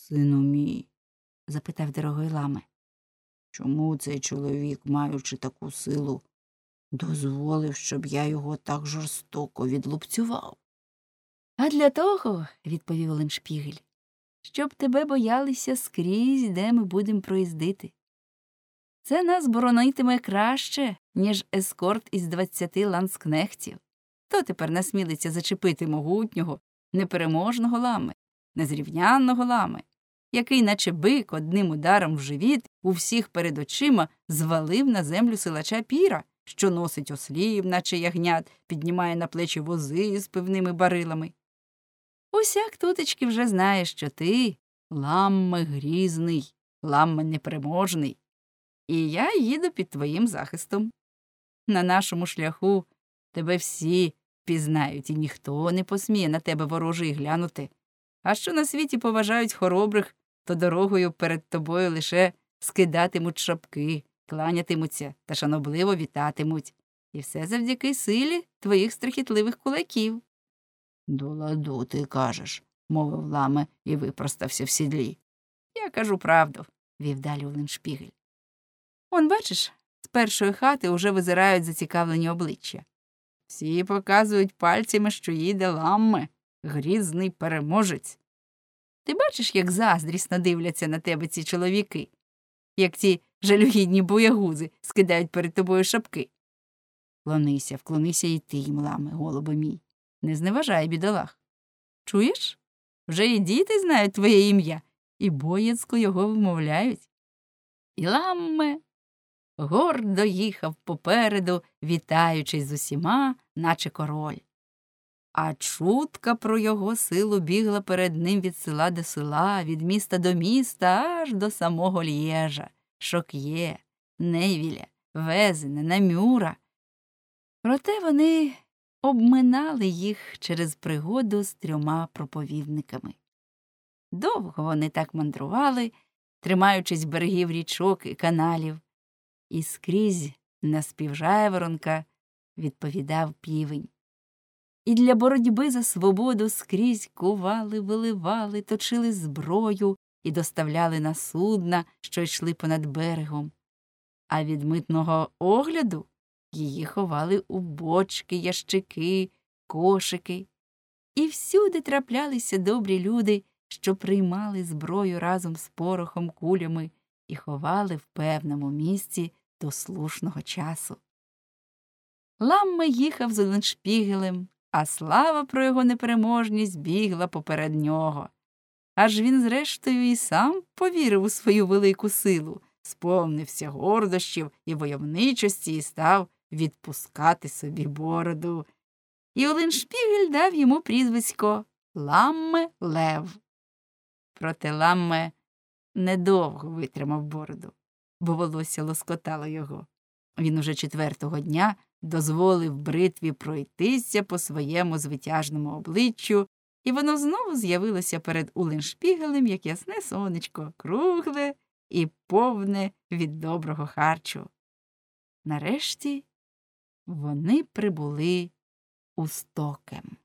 Сину мій, запитав дорогой ламе, чому цей чоловік, маючи таку силу, дозволив, щоб я його так жорстоко відлупцював? А для того, відповів Оленшпігель, щоб тебе боялися скрізь, де ми будемо проїздити. Це нас боронитиме краще, ніж ескорт із 20 ланскнехтів. Хто тепер насмілиться зачепити могутнього, непереможного лами, незрівнянного лами, який, наче бик, одним ударом в живіт у всіх перед очима звалив на землю силача Піра, що носить ослів, наче ягнят, піднімає на плечі вози з пивними барилами. Усяк тутечки вже знає, що ти ламме грізний, ламме непереможний, і я їду під твоїм захистом. На нашому шляху тебе всі пізнають, і ніхто не посміє на тебе вороже й глянути. А що на світі поважають хоробрих, то дорогою перед тобою лише скидатимуть шапки, кланятимуться та шанобливо вітатимуть. І все завдяки силі твоїх страхітливих кулаків. До ладу, ти кажеш, мовив ламе і випростався в сідлі. Я кажу правду, вів далі Оленшпігель. Он, бачиш, з першої хати уже визирають зацікавлені обличчя. Всі показують пальцями, що їде ламме, грізний переможець. Ти бачиш, як заздрісно дивляться на тебе ці чоловіки, як ці жалюгідні боягузи скидають перед тобою шапки. Вклонися і ти їм, ламе, голубе мій. Не зневажай бідолах. Чуєш? Вже і діти знають твоє ім'я, і боязко його вимовляють. І ламме гордо їхав попереду, вітаючись з усіма, наче король. А чутка про його силу бігла перед ним від села до села, від міста до міста, аж до самого Лєжа, Шок'є, Невіля, Везена, Намюра. Проте вони обминали їх через пригоду з 3 проповідниками. Довго вони так мандрували, тримаючись берегів річок і каналів, і скрізь на спів жайворонка відповідав півень. І для боротьби за свободу скрізь кували, виливали, точили зброю і доставляли на судна, що йшли понад берегом. А від митного огляду її ховали у бочки, ящики, кошики. І всюди траплялися добрі люди, що приймали зброю разом з порохом, кулями і ховали в певному місці до слушного часу. Ламме їхав з Оленшпігелем, а слава про його непереможність бігла поперед нього. Аж він, зрештою, і сам повірив у свою велику силу, сповнився гордощів і войовничості і став відпускати собі бороду. І Оленшпігель дав йому прізвисько Ламме Лев. Проте Ламме недовго витримав бороду, бо волосся лоскотало його. Він уже 4-го дня дозволив бритві пройтися по своєму звитяжному обличчю, і воно знову з'явилося перед Оленшпігелем, як ясне сонечко, кругле і повне від доброго харчу. Нарешті вони прибули у Стокем.